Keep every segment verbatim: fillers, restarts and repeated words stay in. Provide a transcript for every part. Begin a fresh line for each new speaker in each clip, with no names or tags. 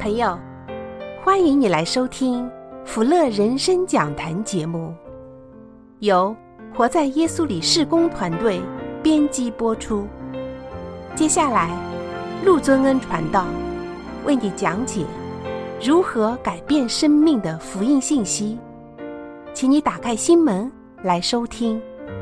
朋友，欢迎你来收听福乐人生讲坛节目，由活在耶稣里事工团队编辑播出。接下来，陆尊恩传道为你讲解如何改变生命的福音信息，请你打开心门来收听。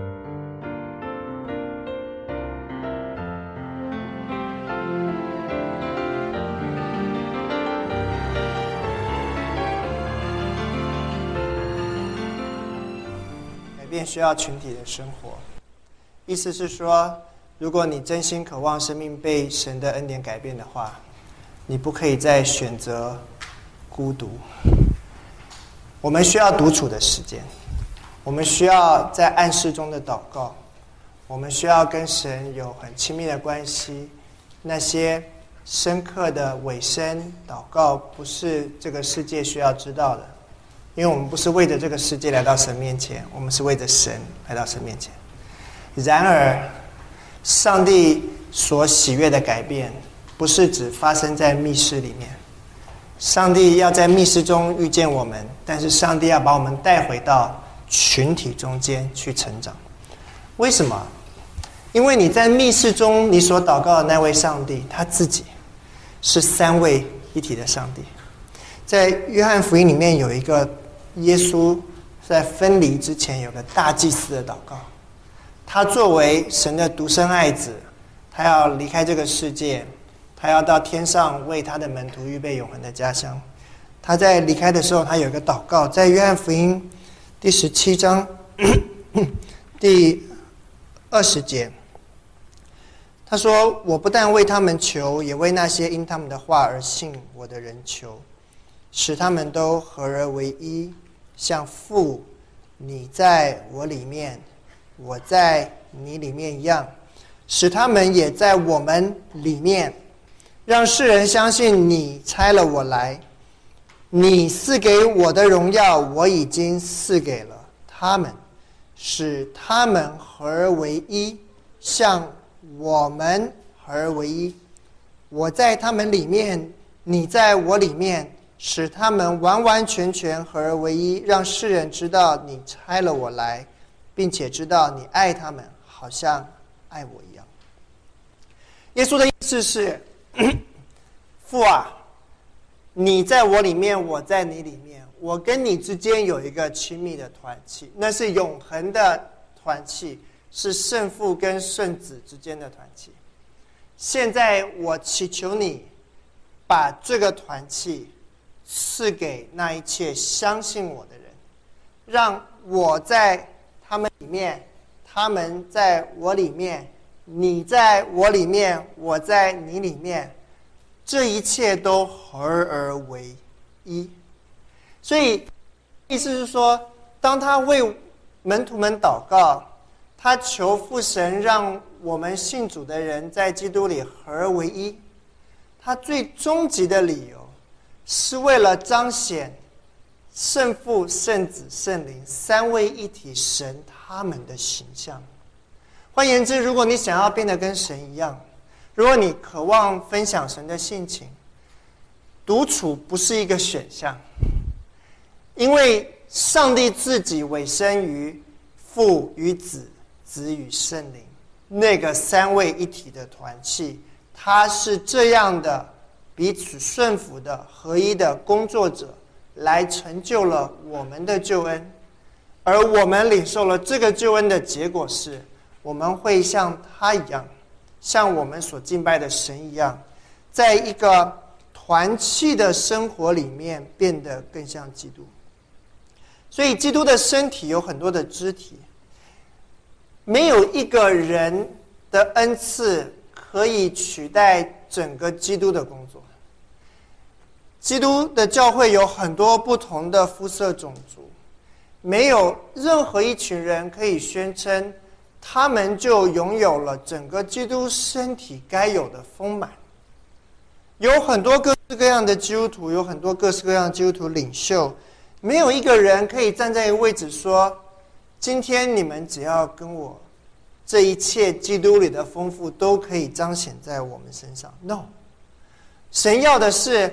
改变需要群体的生活，意思是说，如果你真心渴望生命被神的恩典改变的话，你不可以再选择孤独。我们需要独处的时间，我们需要在暗室中的祷告，我们需要跟神有很亲密的关系。那些深刻的委身祷告不是这个世界需要知道的，因为我们不是为着这个世界来到神面前，我们是为着神来到神面前。然而上帝所喜悦的改变不是只发生在密室里面，上帝要在密室中遇见我们，但是上帝要把我们带回到群体中间去成长。为什么？因为你在密室中你所祷告的那位上帝，他自己是三位一体的上帝。在约翰福音里面有一个耶稣在分离之前有个大祭司的祷告，他作为神的独生爱子，他要离开这个世界，他要到天上为他的门徒预备永恒的家乡。他在离开的时候，他有一个祷告，在约翰福音第十七章第二十节，他说：我不但为他们求，也为那些因他们的话而信我的人求，使他们都合而为一，像父你在我里面，我在你里面一样，使他们也在我们里面，让世人相信你差了我来。你赐给我的荣耀，我已经赐给了他们，使他们合而为一，像我们合而为一。我在他们里面，你在我里面，使他们完完全全合而为一，让世人知道你差了我来，并且知道你爱他们，好像爱我一样。耶稣的意思是，父啊，你在我里面，我在你里面，我跟你之间有一个亲密的团契，那是永恒的团契，是圣父跟圣子之间的团契。现在我祈求你把这个团契赐给那一切相信我的人，让我在他们里面，他们在我里面，你在我里面，我在你里面，这一切都合而为一。所以意思是说，当他为门徒们祷告，他求父神让我们信主的人在基督里合而为一，他最终极的理由是为了彰显圣父、圣子、圣灵三位一体神他们的形象。换言之，如果你想要变得跟神一样，如果你渴望分享神的性情，独处不是一个选项，因为上帝自己委身于父与子、子与圣灵那个三位一体的团契，他是这样的彼此顺服的合一的工作者，来成就了我们的救恩。而我们领受了这个救恩的结果是，我们会像他一样，像我们所敬拜的神一样，在一个团契的生活里面变得更像基督。所以基督的身体有很多的肢体，没有一个人的恩赐可以取代整个基督的工作。基督的教会有很多不同的肤色种族，没有任何一群人可以宣称他们就拥有了整个基督身体该有的丰满。有很多各式各样的基督徒，有很多各式各样的基督徒领袖，没有一个人可以站在一个位置说，今天你们只要跟我，这一切基督里的丰富都可以彰显在我们身上。 No， 神要的是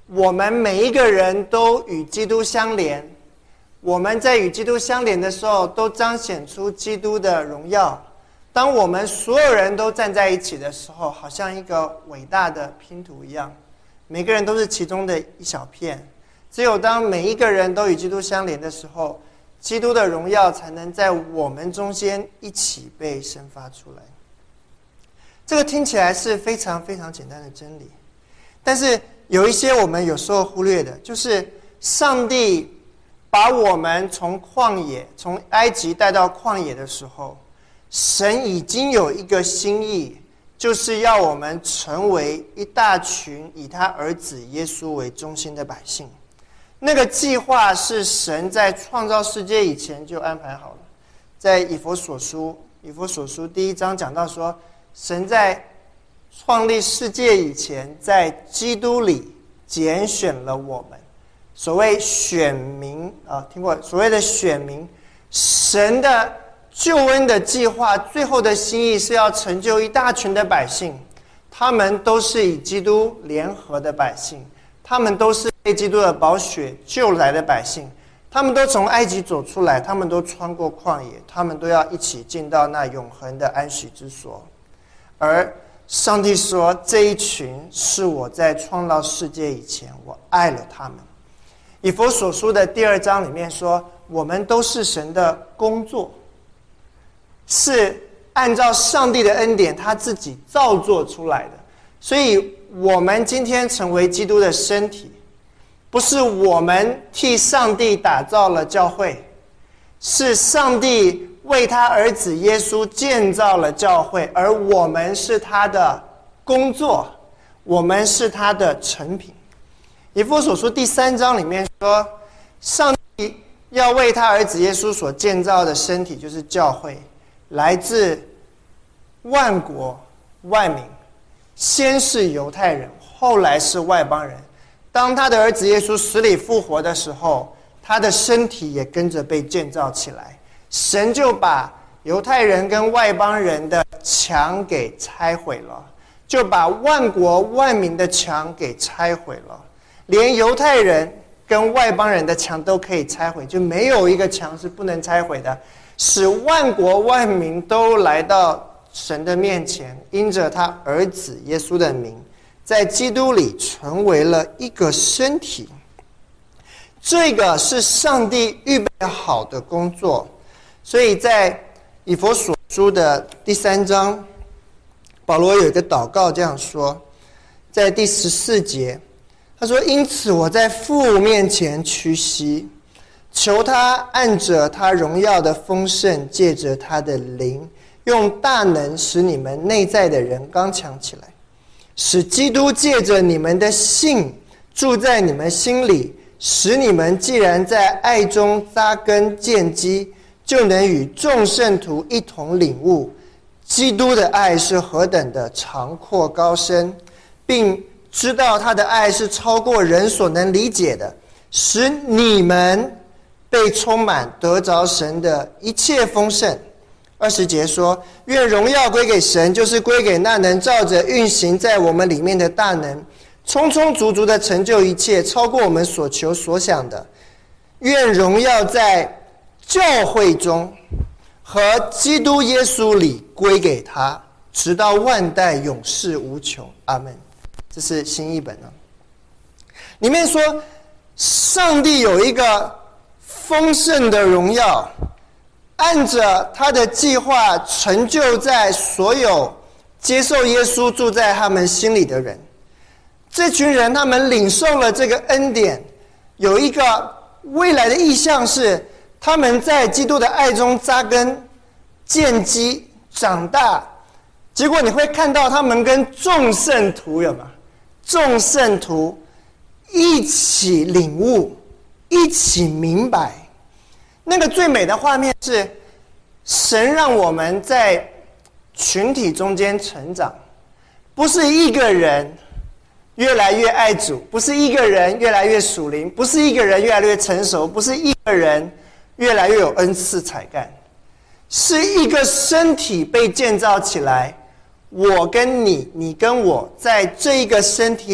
我们每一个人都与基督相连，我们在与基督相连的时候，都彰显出基督的荣耀。当我们所有人都站在一起的时候，好像一个伟大的拼图一样，每个人都是其中的一小片。只有当每一个人都与基督相连的时候，基督的荣耀才能在我们中间一起被生发出来。这个听起来是非常非常简单的真理，但是有一些我们有时候忽略的，就是上帝把我们从旷野从埃及带到旷野的时候，神已经有一个心意，就是要我们成为一大群以他儿子耶稣为中心的百姓。那个计划是神在创造世界以前就安排好了。在以弗所书以弗所书第一章讲到说，神在创立世界以前，在基督里拣选了我们。所谓选民啊，听过所谓的选民，神的救恩的计划最后的心意是要成就一大群的百姓，他们都是以基督联合的百姓，他们都是被基督的宝血救来的百姓，他们都从埃及走出来，他们都穿过旷野，他们都要一起进到那永恒的安息之所。而上帝说，这一群是我在创造世界以前我爱了他们。以弗所书的第二章里面说，我们都是神的工作，是按照上帝的恩典他自己造作出来的。所以我们今天成为基督的身体，不是我们替上帝打造了教会，是上帝为他儿子耶稣建造了教会，而我们是他的工作，我们是他的成品。以弗所书第三章里面说，上帝要为他儿子耶稣所建造的身体，就是教会，来自万国万民，先是犹太人，后来是外邦人。当他的儿子耶稣死里复活的时候，他的身体也跟着被建造起来。神就把犹太人跟外邦人的墙给拆毁了，就把万国万民的墙给拆毁了，连犹太人跟外邦人的墙都可以拆毁，就没有一个墙是不能拆毁的，使万国万民都来到神的面前，因着他儿子耶稣的名，在基督里成为了一个身体。这个是上帝预备好的工作。所以在以弗所书的第三章，保罗有一个祷告这样说，在第十四节他说，因此我在父面前屈膝，求他按着他荣耀的丰盛，借着他的灵，用大能使你们内在的人刚强起来，使基督借着你们的信住在你们心里，使你们既然在爱中扎根建基，就能与众圣徒一同领悟基督的爱是何等的长阔高深，并知道他的爱是超过人所能理解的，使你们被充满，得着神的一切丰盛。二十节说，愿荣耀归给神，就是归给那能照着运行在我们里面的大能，充充足足的成就一切，超过我们所求所想的。愿荣耀在教会中和基督耶稣里归给他，直到万代永世无穷。阿们。这是新译本啊，里面说上帝有一个丰盛的荣耀，按着他的计划成就在所有接受耶稣住在他们心里的人。这群人他们领受了这个恩典，有一个未来的意象是他们在基督的爱中扎根建基长大。结果你会看到他们跟众圣徒有没有众圣徒一起领悟，一起明白。那个最美的画面是神让我们在群体中间成长，不是一个人越来越爱主，不是一个人越来越属灵，不是一个人越来越成熟，不是一个人越来越有恩赐才干，是一个身体被建造起来。我跟你，你跟我，在这一个身体里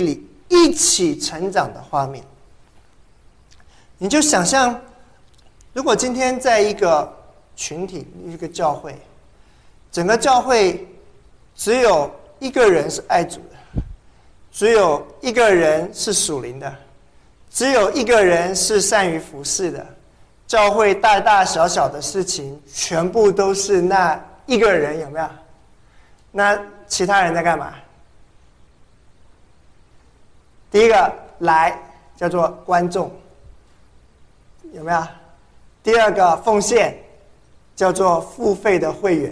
一起成长的画面。你就想象，如果今天在一个群体、一个教会，整个教会只有一个人是爱主的，只有一个人是属灵的，只有一个人是善于服侍的，教会大大小小的事情全部都是那一个人，有没有？那其他人在干嘛？第一个来叫做观众，有没有？第二个奉献叫做付费的会员。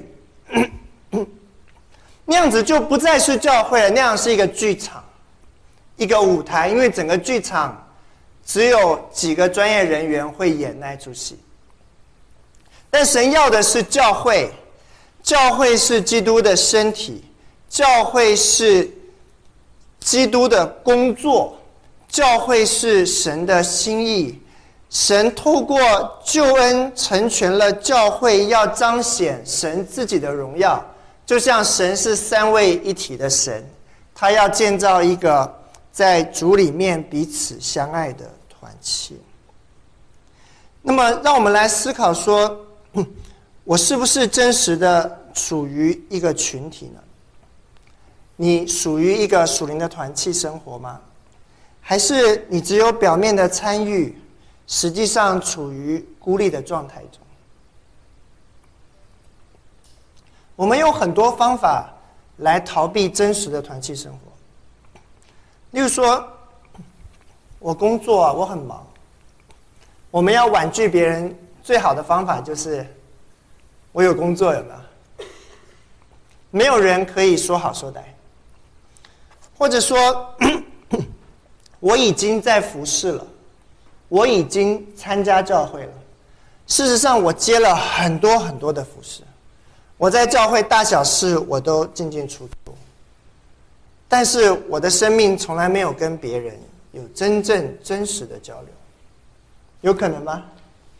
那样子就不再是教会了，那样是一个剧场，一个舞台，因为整个剧场只有几个专业人员会演那出戏。但神要的是教会，教会是基督的身体，教会是基督的工作，教会是神的心意。神透过救恩成全了教会，要彰显神自己的荣耀。就像神是三位一体的神，他要建造一个在主里面彼此相爱的团契。那么让我们来思考说，我是不是真实的属于一个群体呢？你属于一个属灵的团契生活吗？还是你只有表面的参与，实际上处于孤立的状态中？我们用很多方法来逃避真实的团契生活。例如说，我工作啊，我很忙。我们要婉拒别人最好的方法就是我有工作，有没有？没有人可以说好说歹。或者说我已经在服侍了，我已经参加教会了，事实上我接了很多很多的服侍，我在教会大小事我都进进出出，但是我的生命从来没有跟别人有真正真实的交流，有可能吗？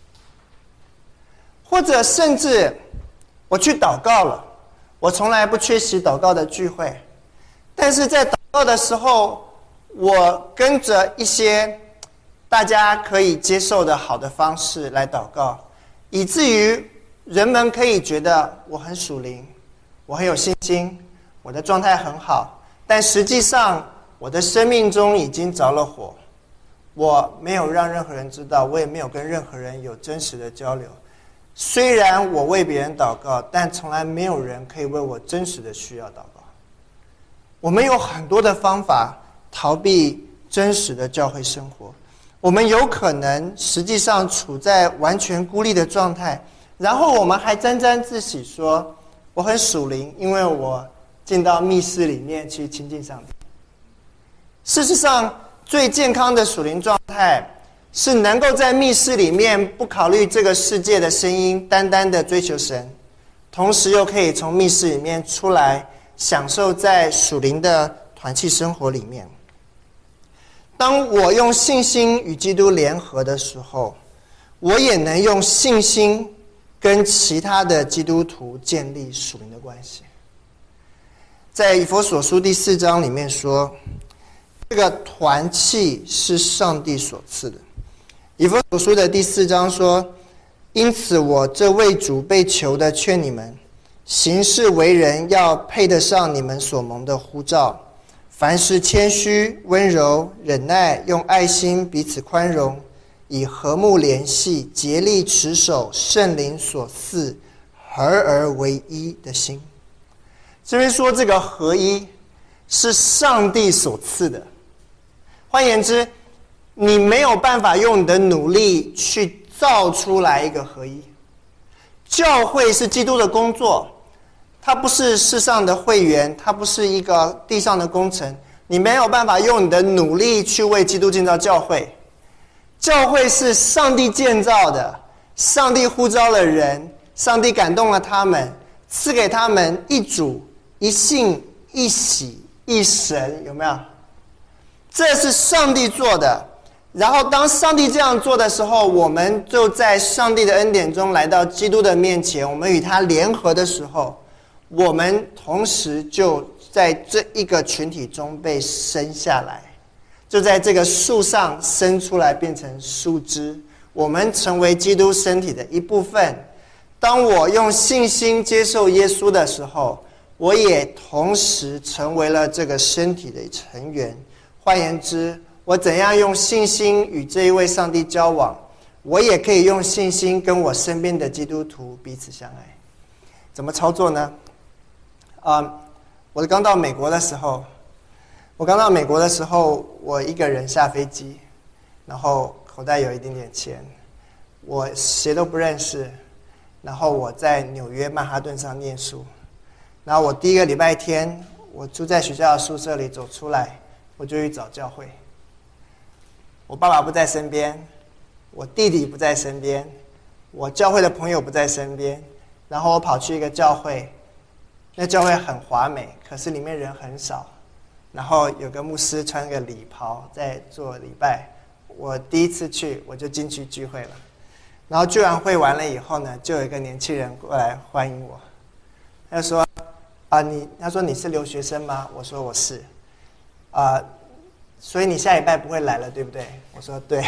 或者甚至我去祷告了，我从来不缺席祷告的聚会，但是在祷告的时候，我跟着一些大家可以接受的好的方式来祷告，以至于人们可以觉得我很属灵，我很有信心，我的状态很好，但实际上我的生命中已经着了火，我没有让任何人知道，我也没有跟任何人有真实的交流。虽然我为别人祷告，但从来没有人可以为我真实的需要祷告。我们有很多的方法逃避真实的教会生活，我们有可能实际上处在完全孤立的状态，然后我们还沾沾自喜说我很属灵，因为我进到密室里面去亲近上帝。事实上，最健康的属灵状态是能够在密室里面不考虑这个世界的声音，单单的追求神，同时又可以从密室里面出来，享受在属灵的团契生活里面。当我用信心与基督联合的时候，我也能用信心跟其他的基督徒建立属灵的关系。在以弗所书第四章里面说，这个团契是上帝所赐的。以弗所书的第四章说，因此我这为主被求的劝你们，行事为人要配得上你们所蒙的呼召，凡事谦虚温柔忍耐，用爱心彼此宽容，以和睦联系，竭力持守圣灵所赐合而为一的心。这边说这个合一是上帝所赐的，换言之，你没有办法用你的努力去造出来一个合一。教会是基督的工作，它不是世上的会员，它不是一个地上的工程，你没有办法用你的努力去为基督建造教会。教会是上帝建造的，上帝呼召了人，上帝感动了他们，赐给他们一主一信一喜一神，有没有？这是上帝做的。然后当上帝这样做的时候，我们就在上帝的恩典中来到基督的面前，我们与他联合的时候，我们同时就在这一个群体中被生下来。 就在这个树上生出来变成树枝，我们成为基督身体的一部分。当我用信心接受耶稣的时候，我也同时成为了这个身体的成员。换言之，我怎样用信心与这一位上帝交往，我也可以用信心跟我身边的基督徒彼此相爱。怎么操作呢？嗯，我刚到美国的时候，我刚到美国的时候，我一个人下飞机，然后口袋有一点点钱，我谁都不认识，然后我在纽约曼哈顿上念书。然后我第一个礼拜天，我住在学校的宿舍里，走出来我就去找教会。我爸爸不在身边，我弟弟不在身边，我教会的朋友不在身边，然后我跑去一个教会，那教会很华美，可是里面人很少，然后有个牧师穿个礼袍在做礼拜。我第一次去，我就进去聚会了。然后聚完会完了以后呢，就有一个年轻人过来欢迎我，他就说啊，你他说你是留学生吗？我说我是。啊，所以你下礼拜不会来了，对不对？我说对。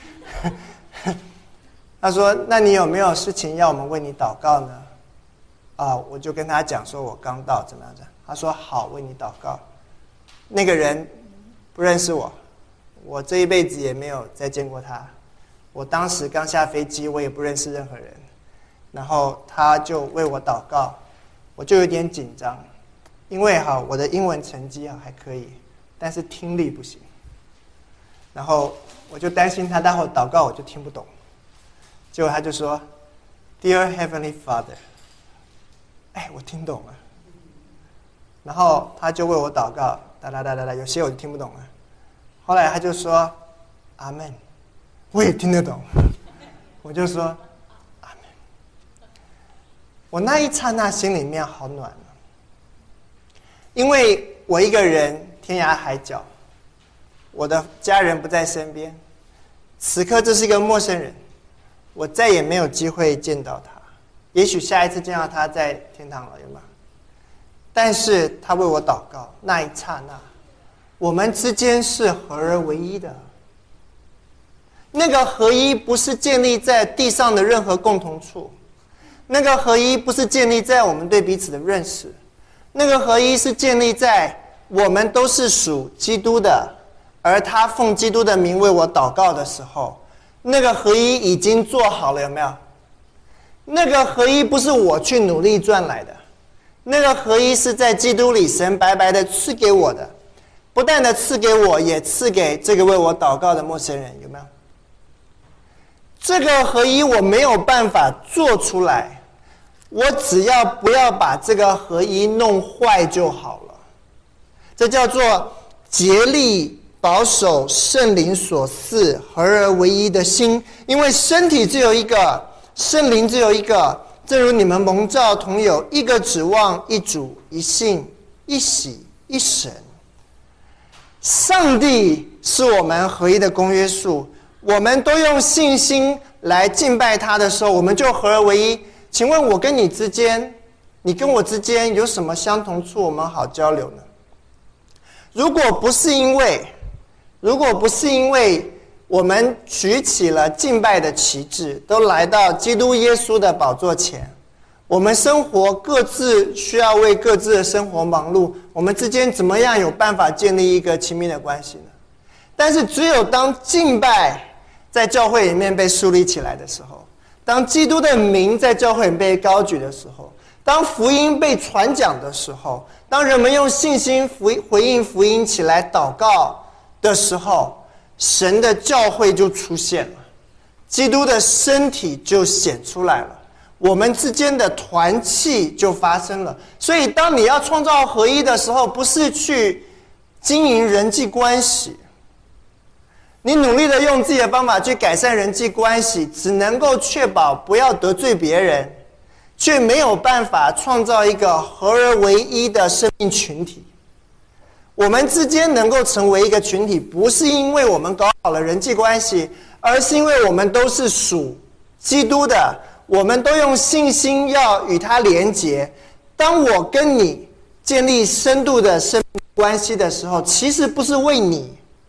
他说那你有没有事情要我们为你祷告呢？啊，我就跟他讲说我刚到怎么样子。他说好，为你祷告。那个人不认识我，我这一辈子也没有再见过他。我当时刚下飞机，我也不认识任何人。然后他就为我祷告，我就有点紧张，因为哈我的英文成绩啊还可以，但是听力不行。然后我就担心他待会祷告我就听不懂。结果他就说 Dear Heavenly Father， 哎，我听懂了。然后他就为我祷告，哒哒哒哒哒，有些我就听不懂了。后来他就说阿们，我也听得懂。我就说阿们。我那一刹那心里面好暖了，因为我一个人天涯海角，我的家人不在身边，此刻这是一个陌生人，我再也没有机会见到他。也许下一次见到他在天堂了，有没有？但是他为我祷告，那一刹那，我们之间是合而为一的。那个合一不是建立在地上的任何共同处，那个合一不是建立在我们对彼此的认识，那个合一是建立在我们都是属基督的，而他奉基督的名为我祷告的时候，那个合一已经做好了，有没有？那个合一不是我去努力赚来的，那个合一是在基督里神白白的赐给我的，不但的赐给我，也赐给这个为我祷告的陌生人，有没有？这个合一我没有办法做出来，我只要不要把这个合一弄坏就好了。这叫做竭力保守圣灵所赐合而为一的心，因为身体只有一个，圣灵只有一个，正如你们蒙召同有一个指望，一主，一信，一喜，一神。上帝是我们合一的公约数，我们都用信心来敬拜他的时候，我们就合而为一。请问我跟你之间，你跟我之间有什么相同处，我们好交流呢？如果不是因为如果不是因为我们举起了敬拜的旗帜，都来到基督耶稣的宝座前，我们生活各自需要为各自的生活忙碌，我们之间怎么样有办法建立一个亲密的关系呢？但是只有当敬拜在教会里面被树立起来的时候，当基督的名在教会里被高举的时候，当福音被传讲的时候，当人们用信心回应福音起来祷告的时候，神的教会就出现了，基督的身体就显出来了，我们之间的团契就发生了。所以当你要创造合一的时候，不是去经营人际关系，你努力的用自己的方法去改善人际关系，只能够确保不要得罪别人，却没有办法创造一个合而为一的生命群体。我们之间能够成为一个群体，不是因为我们搞好了人际关系，而是因为我们都是属基督的，我们都用信心要与他连结。当我跟你建立深度的生命关系的时候，其实不是为你，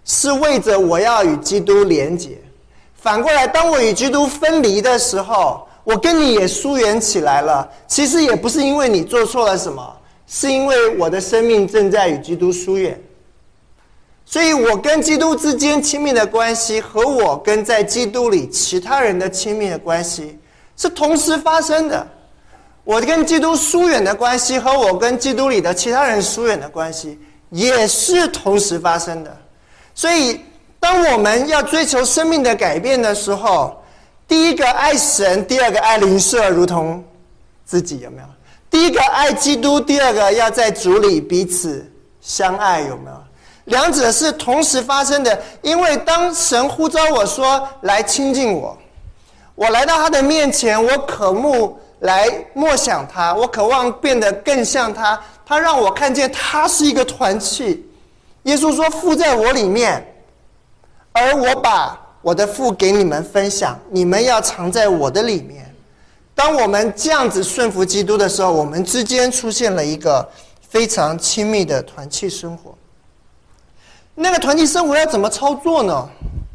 是为着我要与基督连结。反过来，当我与基督分离的时候，我跟你也疏远起来了。其实也不是因为你做错了什么，是因为我的生命正在与基督疏远。所以我跟基督之间亲密的关系和我跟在基督里其他人的亲密的关系是同时发生的。我跟基督疏远的关系和我跟基督里的其他人疏远的关系也是同时发生的。所以当我们要追求生命的改变的时候，第一个爱神，第二个爱邻舍如同自己，有没有？第一个爱基督，第二个要在主里彼此相爱，有没有？两者是同时发生的。因为当神呼召我说来亲近我，我来到他的面前，我渴慕来默想他，我渴望变得更像他，他让我看见他是一个团契。耶稣说父在我里面，而我把我的父给你们分享，你们要藏在我的里面。当我们这样子顺服基督的时候，我们之间出现了一个非常亲密的团契生活。那个团契生活要怎么操作呢？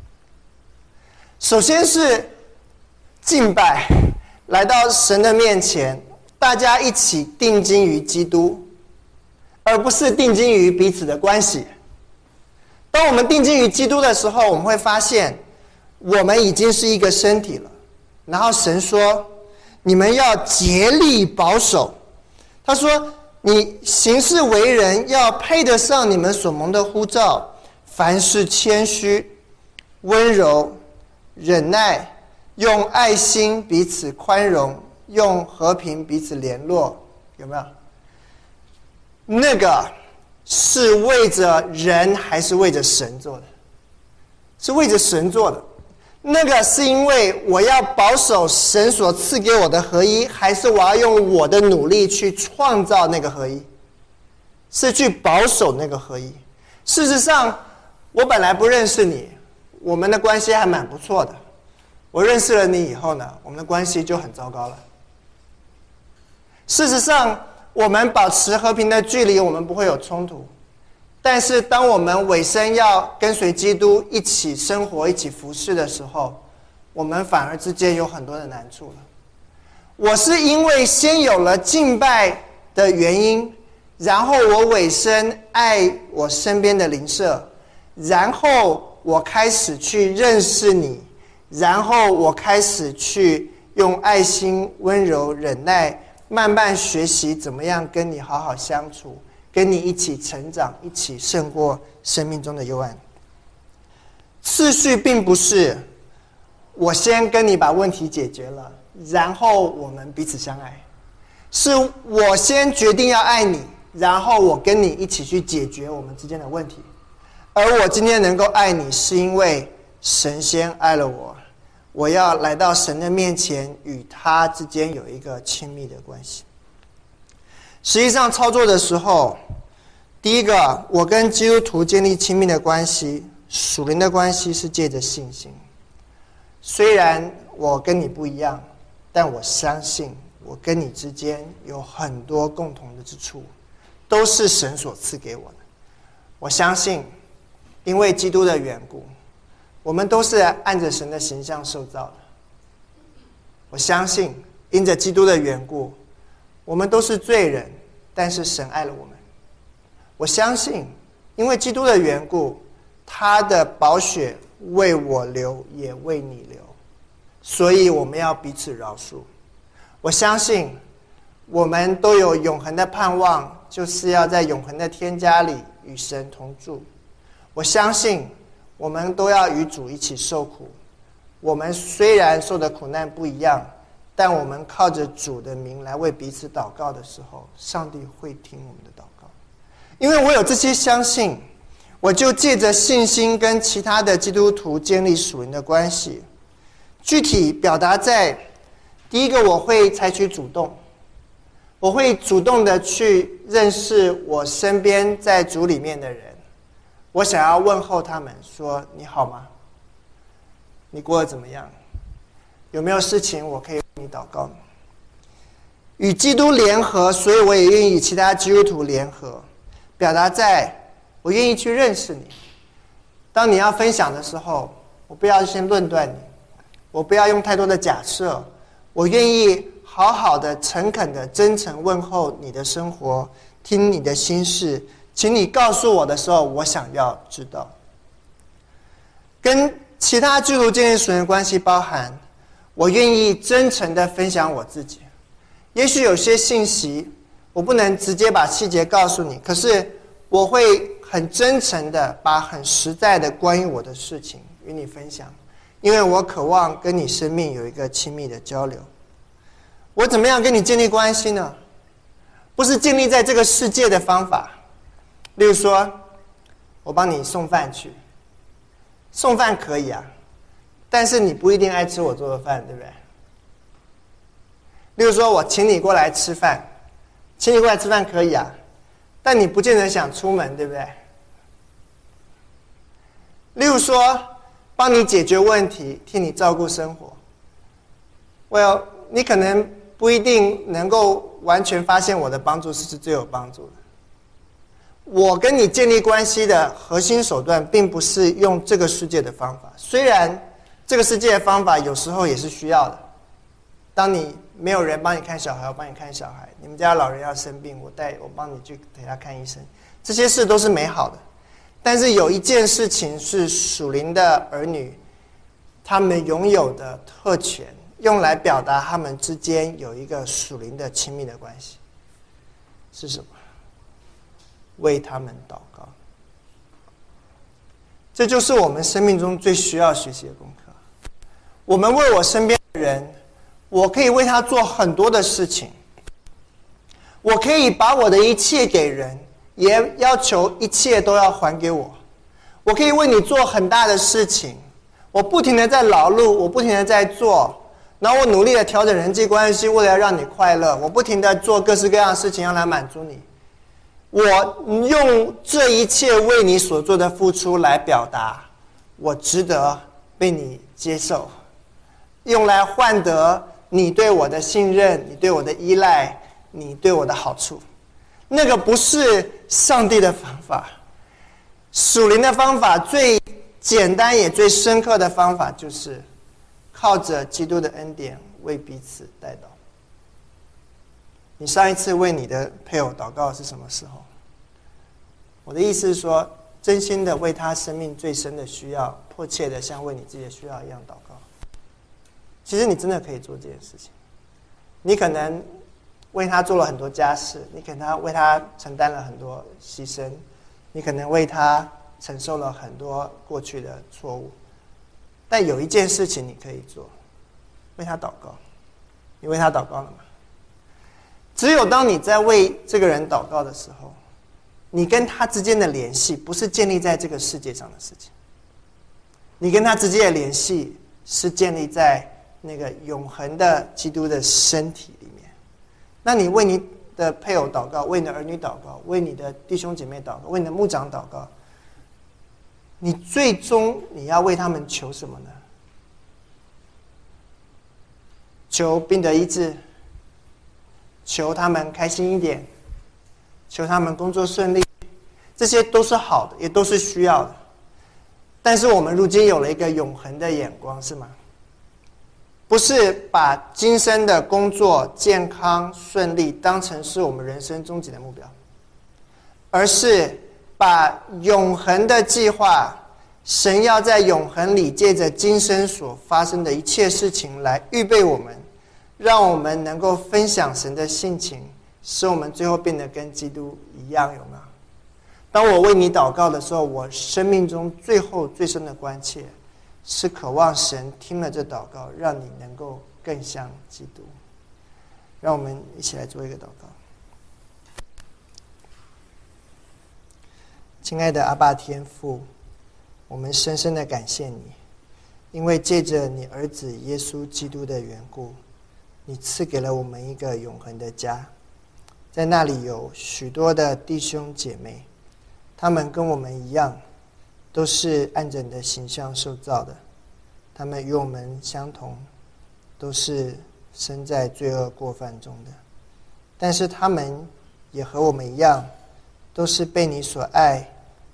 首先是敬拜，来到神的面前，大家一起定睛于基督，而不是定睛于彼此的关系。当我们定睛于基督的时候，我们会发现我们已经是一个身体了。然后神说你们要竭力保守，他说你行事为人要配得上你们所蒙的呼召，凡事谦虚、温柔、忍耐，用爱心彼此宽容，用和平彼此联络。有没有？那个是为着人还是为着神做的？是为着神做的。那个是因为我要保守神所赐给我的合一，还是我要用我的努力去创造那个合一？是去保守那个合一。事实上我本来不认识你，我们的关系还蛮不错的。我认识了你以后呢，我们的关系就很糟糕了。事实上我们保持和平的距离，我们不会有冲突。但是当我们委身要跟随基督一起生活、一起服侍的时候，我们反而之间有很多的难处了。我是因为先有了敬拜的原因，然后我委身爱我身边的邻舍，然后我开始去认识你，然后我开始去用爱心、温柔、忍耐慢慢学习怎么样跟你好好相处，跟你一起成长，一起胜过生命中的幽暗。次序并不是我先跟你把问题解决了，然后我们彼此相爱，是我先决定要爱你，然后我跟你一起去解决我们之间的问题。而我今天能够爱你，是因为神先爱了我，我要来到神的面前，与他之间有一个亲密的关系。实际上操作的时候，第一个，我跟基督徒建立亲密的关系，属灵的关系是借着信心。虽然我跟你不一样，但我相信我跟你之间有很多共同的之处，都是神所赐给我的。我相信因为基督的缘故，我们都是按着神的形象受造的。我相信因着基督的缘故，我们都是罪人，但是神爱了我们。我相信因为基督的缘故，他的宝血为我流，也为你流，所以我们要彼此饶恕。我相信我们都有永恒的盼望，就是要在永恒的天家里与神同住。我相信我们都要与主一起受苦。我们虽然受的苦难不一样，但我们靠着主的名来为彼此祷告的时候，上帝会听我们的祷告。因为我有这些相信，我就借着信心跟其他的基督徒建立属灵的关系。具体表达在第一个，我会采取主动，我会主动的去认识我身边在主里面的人，我想要问候他们说，你好吗？你过得怎么样？有没有事情我可以为你祷告呢？与基督联合，所以我也愿意与其他基督徒联合，表达在我愿意去认识你， 当你要分享的时候，我不要先论断你，我不要用太多的假设，我愿意好好的、诚恳的、真诚问候你的生活，听你的心事，请你告诉我的时候，我想要知道。跟其他基督徒建立属灵的关系，包含我愿意真诚的分享我自己。也许有些信息我不能直接把细节告诉你，可是我会很真诚的把很实在的关于我的事情与你分享，因为我渴望跟你生命有一个亲密的交流。我怎么样跟你建立关系呢？不是建立在这个世界的方法，例如说我帮你送饭去，送饭可以啊，但是你不一定爱吃我做的饭，对不对？例如说我请你过来吃饭，请你过来吃饭可以啊，但你不见得想出门，对不对？例如说帮你解决问题，替你照顾生活， well 你可能不一定能够完全发现我的帮助是最有帮助的。我跟你建立关系的核心手段并不是用这个世界的方法，虽然这个世界的方法有时候也是需要的。当你没有人帮你看小孩，我帮你看小孩，你们家老人要生病，我带我帮你去陪他看医生，这些事都是美好的。但是有一件事情是属灵的儿女他们拥有的特权，用来表达他们之间有一个属灵的亲密的关系，是什么？为他们祷告。这就是我们生命中最需要学习的功课。我们为我身边的人，我可以为他做很多的事情，我可以把我的一切给人，也要求一切都要还给我。我可以为你做很大的事情，我不停的在劳碌，我不停的在做，然后我努力的调整人际关系，为了要让你快乐，我不停的做各式各样的事情要来满足你。我用这一切为你所做的付出来表达我值得被你接受，用来换得你对我的信任，你对我的依赖，你对我的好处。那个不是上帝的方法。属灵的方法最简单也最深刻的方法，就是靠着基督的恩典为彼此代祷。你上一次为你的配偶祷告是什么时候？我的意思是说，真心的为他生命最深的需要，迫切的像为你自己的需要一样祷告。其实你真的可以做这件事情。你可能为他做了很多家事，你可能为他承担了很多牺牲，你可能为他承受了很多过去的错误，但有一件事情你可以做，为他祷告。你为他祷告了吗？只有当你在为这个人祷告的时候，你跟他之间的联系不是建立在这个世界上的事情，你跟他之间的联系是建立在那个永恒的基督的身体里面。那你为你的配偶祷告，为你的儿女祷告，为你的弟兄姐妹祷告，为你的牧长祷告，你最终你要为他们求什么呢？求病得医治，求他们开心一点，求他们工作顺利，这些都是好的，也都是需要的。但是我们如今有了一个永恒的眼光，是吗？不是把今生的工作健康顺利当成是我们人生终极的目标，而是把永恒的计划，神要在永恒里借着今生所发生的一切事情来预备我们，让我们能够分享神的性情，使我们最后变得跟基督一样，有没有？当我为你祷告的时候，我生命中最后最深的关切是渴望神听了这祷告，让你能够更像基督。让我们一起来做一个祷告。亲爱的阿爸天父，我们深深的感谢你，因为借着你儿子耶稣基督的缘故，你赐给了我们一个永恒的家，在那里有许多的弟兄姐妹，他们跟我们一样，都是按着你的形象受造的，他们与我们相同，都是生在罪恶过犯中的，但是他们也和我们一样，都是被你所爱，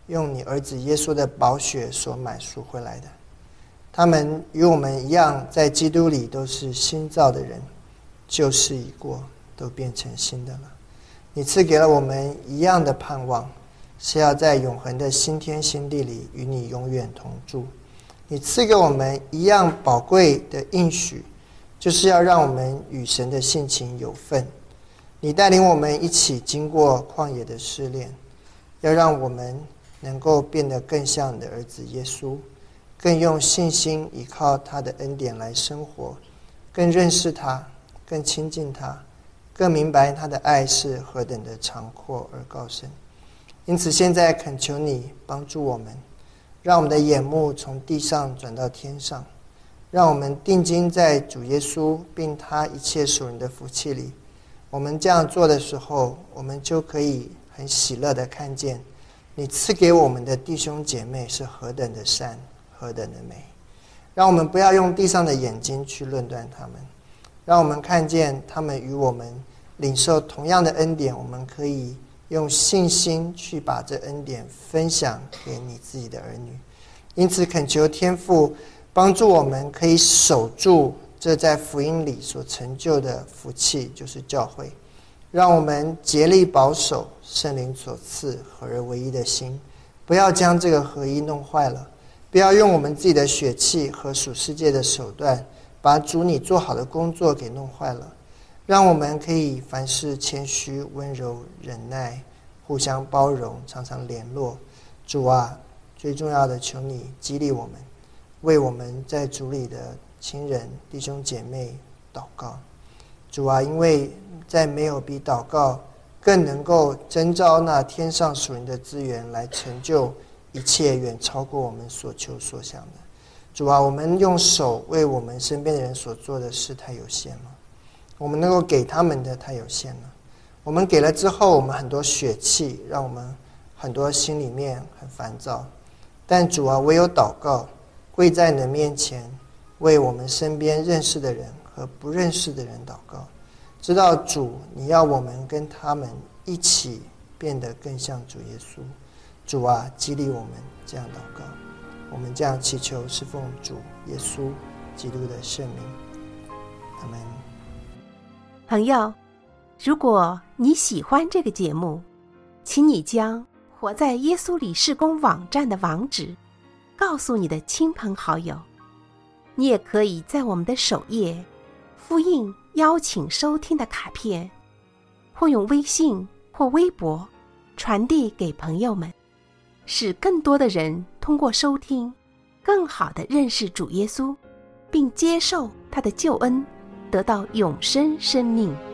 用你儿子耶稣的宝血所买赎回来的。他们与我们一样，在基督里都是新造的人，旧事已过，都变成新的了。你赐给了我们一样的盼望，是要在永恒的新天新地里与你永远同住。你赐给我们一样宝贵的应许，就是要让我们与神的性情有份。你带领我们一起经过旷野的试炼，要让我们能够变得更像你的儿子耶稣，更用信心依靠他的恩典来生活，更认识他，更亲近他，更明白他的爱是何等的长阔而高深。因此现在恳求你帮助我们，让我们的眼目从地上转到天上，让我们定睛在主耶稣并他一切属人的福气里。我们这样做的时候，我们就可以很喜乐地看见你赐给我们的弟兄姐妹是何等的善，何等的美。让我们不要用地上的眼睛去论断他们，让我们看见他们与我们领受同样的恩典，我们可以用信心去把这恩典分享给你自己的儿女。因此恳求天父帮助我们可以守住这在福音里所成就的福气，就是教会。让我们竭力保守圣灵所赐合而为一的心，不要将这个合一弄坏了，不要用我们自己的血气和属世界的手段把主你做好的工作给弄坏了。让我们可以凡事谦虚温柔忍耐，互相包容，常常联络。主啊，最重要的求你激励我们，为我们在主里的亲人弟兄姐妹祷告。主啊，因为在没有比祷告更能够征召那天上属灵的资源来成就一切远超过我们所求所想的。主啊，我们用手为我们身边的人所做的事太有限了，我们能够给他们的太有限了。我们给了之后，我们很多血气，让我们很多心里面很烦躁。但主啊，唯有祷告，跪在你的面前，为我们身边认识的人和不认识的人祷告，知道主你要我们跟他们一起变得更像主耶稣。主啊，激励我们这样祷告。我们这样祈求是奉主耶稣基督的圣名，阿们。
朋友，如果你喜欢这个节目，请你将活在耶稣里事工网站的网址告诉你的亲朋好友。你也可以在我们的首页复印邀请收听的卡片，或用微信或微博传递给朋友们，使更多的人通过收听更好地认识主耶稣，并接受他的救恩，得到永生生命。